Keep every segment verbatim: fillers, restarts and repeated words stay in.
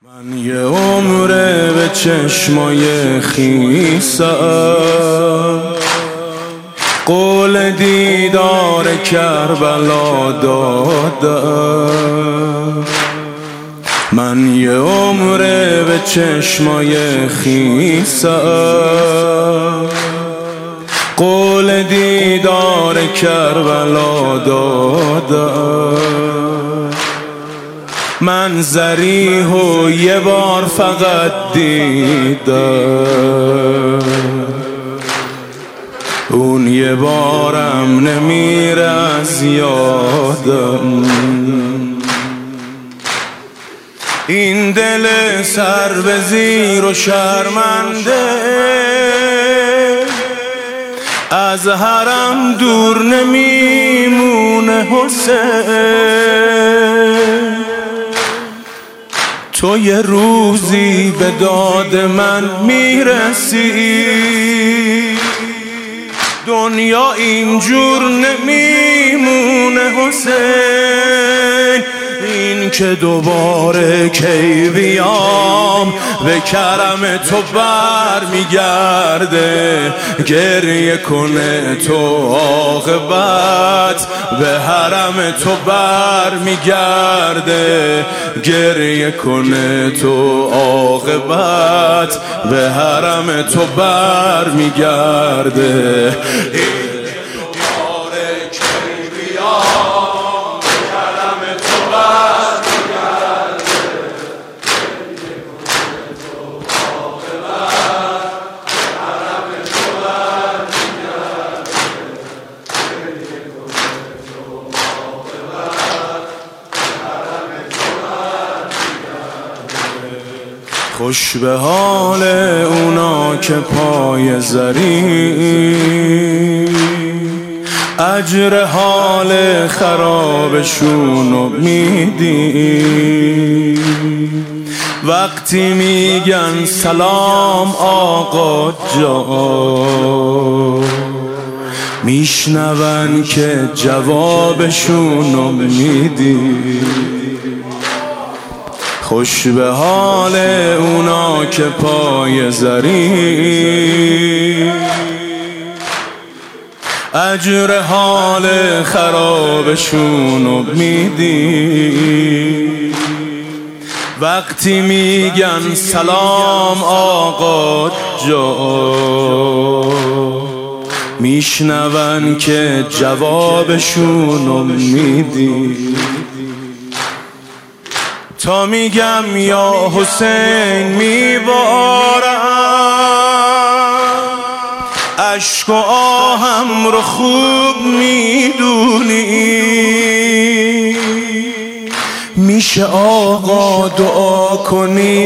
من یه عمره به چشمای خیسم قول دیدار کربلا دادم. من یه عمره به چشمای خیسم قول دیدار کربلا دادم. من ذریحو یه بار فقط دیدم، اون یه بارم نمیره از یادم. این دل سر به زیر و شرمنده از حرم دور نمیمونه حسین. تو یه روزی به داد من میرسی، دنیا اینجور نمیمونه حسین. این که دوباره کی بیام به کرم تو بر میگرده، گریه کنه تو عاقبت به حرم تو بر میگرده، گریه کنه تو عاقبت به حرم تو بر میگرده. خوش به حال اونا که پای زری، اجر حال خرابشونو میدی. وقتی میگن سلام آقا جان، میشنون که جوابشونو میدی. خوش به حال اونا که پای زری، اجر حال خرابشونو میدی. وقتی میگن سلام آقا جان، میشنون که جوابشونو میدی. تا میگم یا حسین میبارم، عشق و آهم رو خوب میدونی. میشه آقا دعا کنی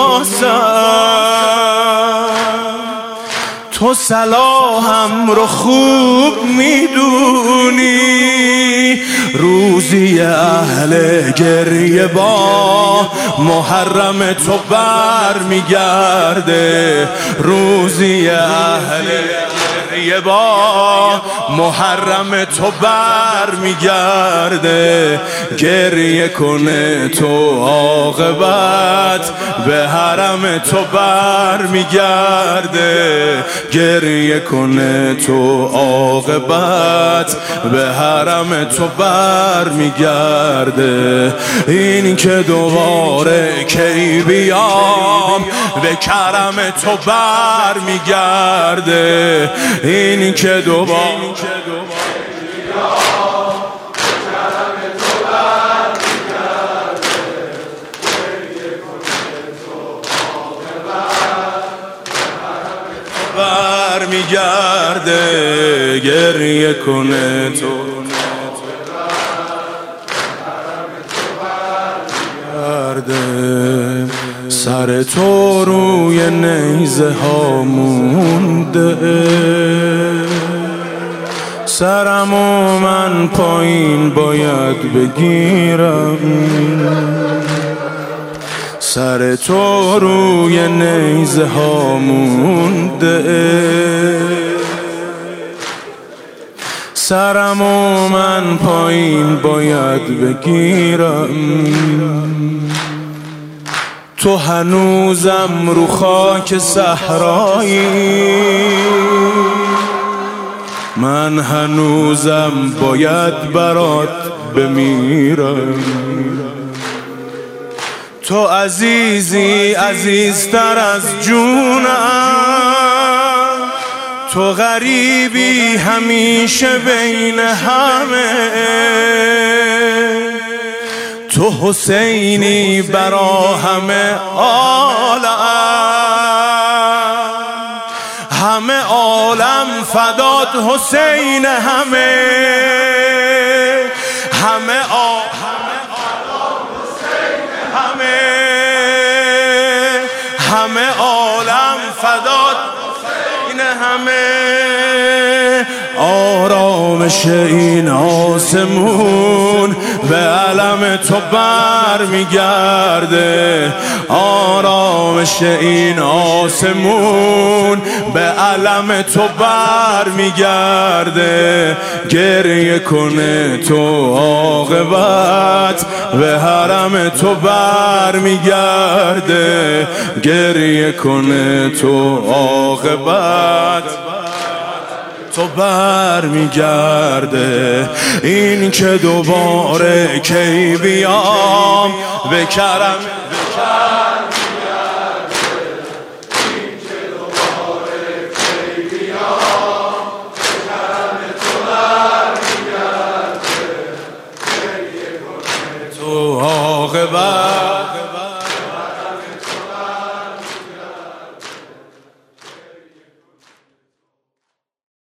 واسم، تو صلاحم رو خوب میدونی. روزی اهل گریه با محرم تو بر میگرده، روزی اهل گریه با محرم تو بر میگرده. گریه کنه تو عاقبت به حرم تو بر میگرده، گریه کنه تو عاقبت به حرم تو بر میگرده. این که دوباره کی بیام به کرم تو بر میگرده، این که دوباره بر میگرده، گریه کنه تو سر تو روی نیزه ها مونده، سرمو من پایین باید بگیرم. سر تو روی نیزه ها مونده، سرمو من پایین باید بگیرم. تو هنوزم رو خاک صحرایی، من هنوزم باید برات بمیرم. تو عزیزی عزیزتر از جونم، تو غریبی همیشه بین همه، تو حسینی برا همه عالم، همه عالم فدات حسین، همه همه همه همه عالم فدات حسین، همه آرامش این آسمون به علم تو بر میگرده، آرامش این آسمون به علم تو بر میگرده. گریه کنه تو عاقبت به حرم تو بر میگرده، گریه کنه تو عاقبت تو بر میگرده. این که دوباره کی بیام به کرم تو عاقبت